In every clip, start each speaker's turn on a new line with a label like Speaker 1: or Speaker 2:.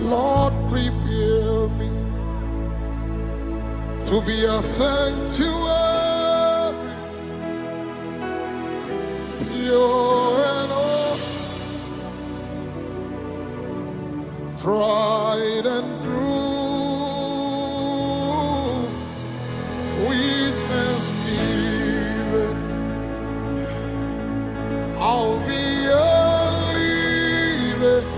Speaker 1: Lord, prepare me to be a sanctuary, pure and holy, tried and true, with thanksgiving. I'll be a living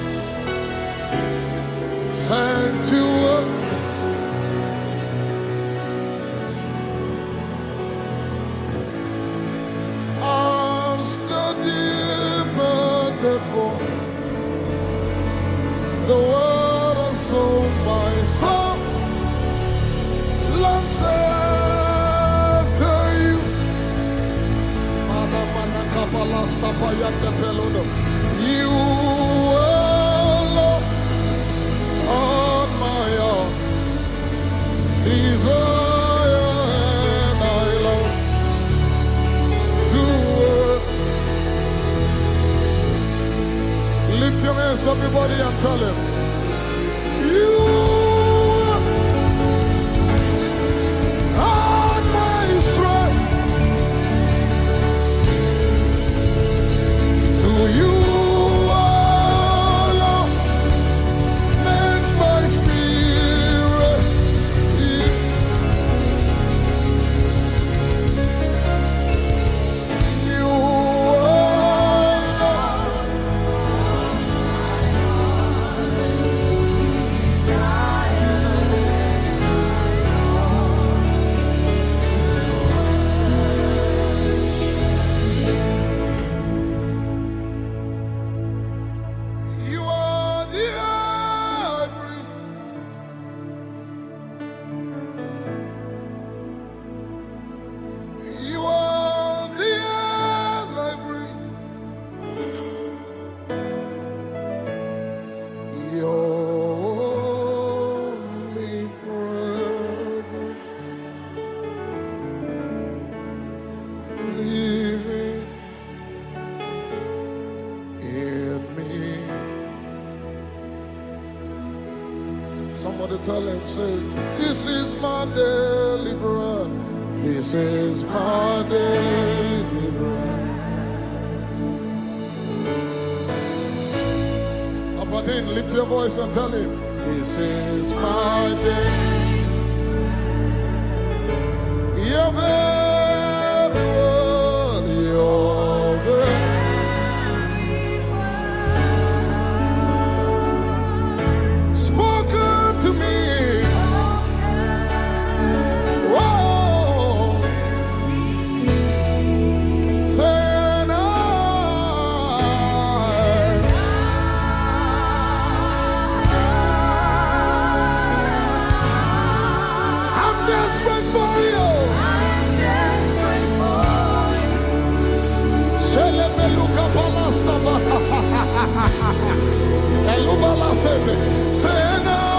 Speaker 1: sanctuary. I'm studying for the word of soul, my soul longs after you. Mana mana kapala stapa yande pelodo. You alone on my own desire, and I love to work. Lift your hands, everybody, and tell him, you are my strength. To you alone makes my spirit beat. You are the air I breathe. You are the air I breathe. Your omnipresence living in me. Somebody tell him, say, this is my daily bread. This is my daily bread. Abadin, lift your voice and tell him, this is my daily bread. Your very word, your very spoken to me. Whoa, saying I'm desperate for you. Shelebeluka palastaba. Elubala sete. Saying